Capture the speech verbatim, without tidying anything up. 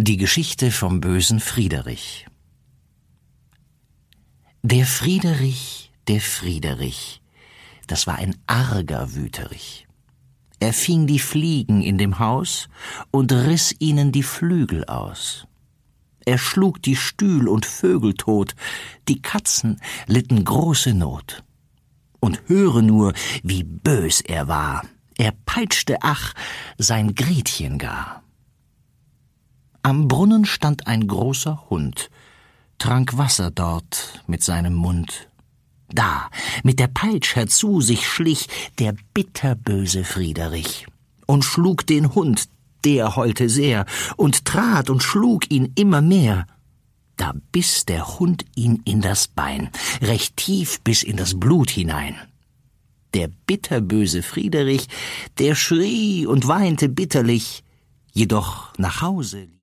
Die Geschichte vom bösen Friederich. Der Friederich, der Friederich, das war ein arger Wüterich. Er fing die Fliegen in dem Haus und riss ihnen die Flügel aus. Er schlug die Stühl und Vögel tot, die Katzen litten große Not. Und höre nur, wie bös er war, er peitschte, ach, sein Gretchen gar. Am Brunnen stand ein großer Hund, trank Wasser dort mit seinem Mund. Da, mit der Peitsch herzu sich schlich der bitterböse Friederich und schlug den Hund, der heulte sehr, und trat und schlug ihn immer mehr. Da biss der Hund ihn in das Bein, recht tief bis in das Blut hinein. Der bitterböse Friederich, der schrie und weinte bitterlich, jedoch nach Hause